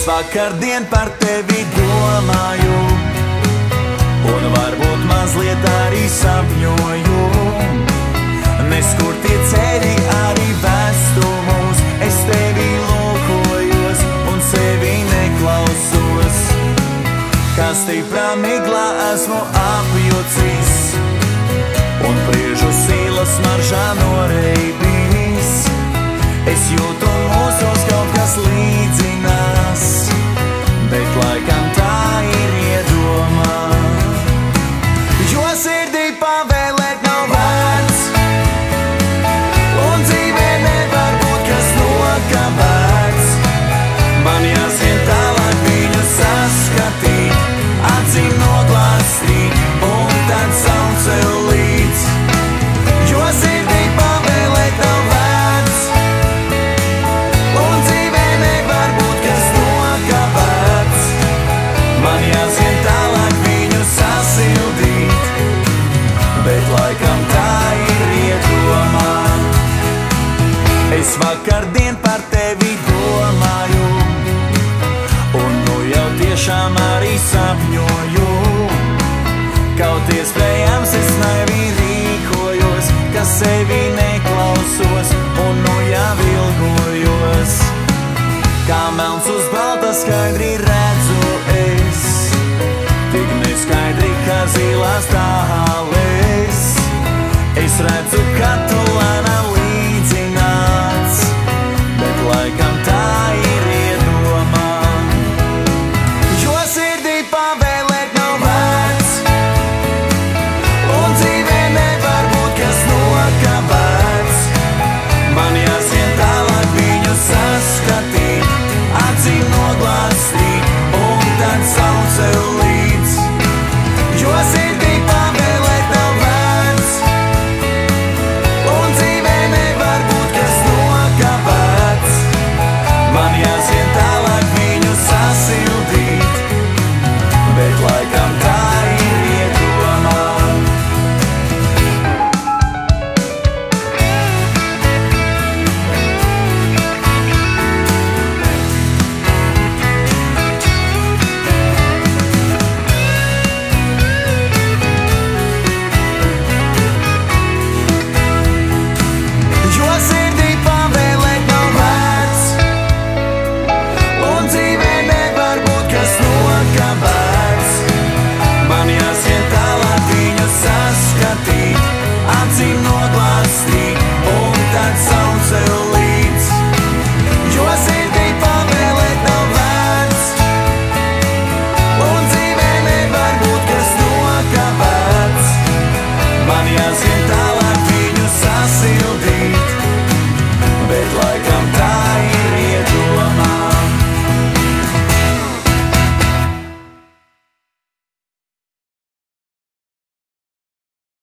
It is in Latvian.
vakardien par tevi domāju, un varbūt mazliet arī sapņoju. Neskur tie ceļi arī vestumus, es tevi lūkojos un sevi neklausos. Kā stiprā miglā esmu apjucis, un priežu sīlas maržā noreibīs. Es jūtu mūsos kaut kas līdzinās, bet laikam tā ir iedomā. Jo sirdī pavēlēt nav vērts, un dzīvē nevar būt kas nokavēts. Man jāsien tālāk viņu saskatīt, acīm noglāstīt, un tad saucel līdz. Jo sirdī pavēlēt nav vērts, un dzīvē nevar būt kas nokavēts. Man jāsien tālāk viņu sasildīt, bet laikam tā ir iedomā. Es vakardien par tevi domāju, un nu jau tiešām arī sapņoju. Kaut iespējams es naivi rīkojos, ka sevi neklausos, un nu jau ilgojos. Kā melns uz balta skaidri redzu es, tik neskaidri kā zilās tāles. Es redzu